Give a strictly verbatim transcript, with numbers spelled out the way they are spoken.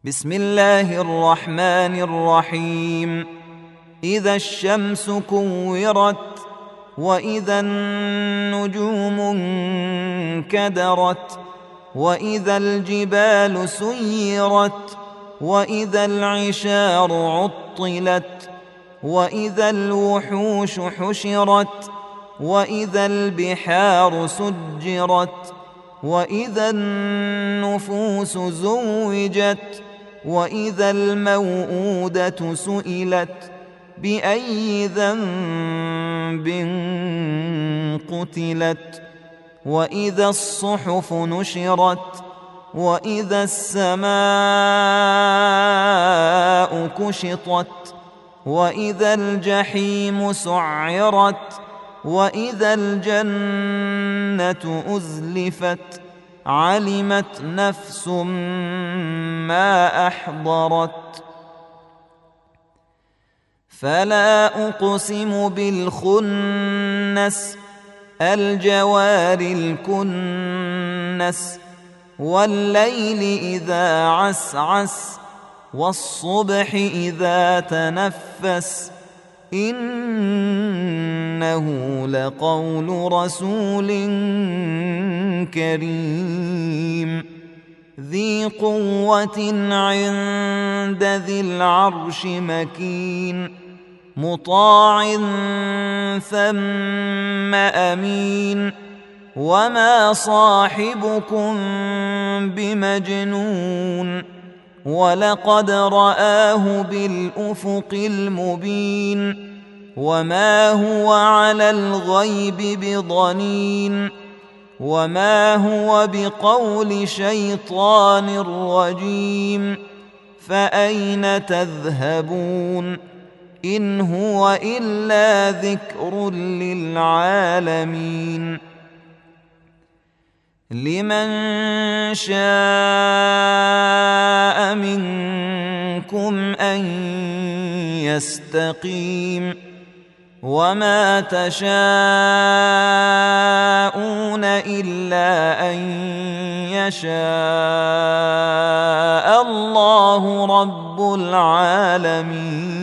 بسم الله الرحمن الرحيم. إذا الشمس كورت وإذا النجوم انكدرت وإذا الجبال سيرت وإذا العشار عطلت وإذا الوحوش حشرت وإذا البحار سجرت وإذا النفوس زوجت وإذا الموءودة سئلت بأي ذنب قتلت وإذا الصحف نشرت وإذا السماء كشطت وإذا الجحيم سعرت وإذا الجنة أزلفت علمت نفس ما أحضرت. فلا أقسم بالخنس الجوار الكنس والليل إذا عسعس والصبح إذا تنفس إنه لقول رسول كريم ذي قوة عند ذي العرش مكين مطاع ثم أمين وما صاحبكم بمجنون ولقد رآه بالأفق المبين وما هو على الغيب بضنين وما هو بقول شيطان رجيم فأين تذهبون إن هو إلا ذكر للعالمين لمن شاء منكم أن يستقيم وما تشاءون إلا أن يشاء الله رب العالمين.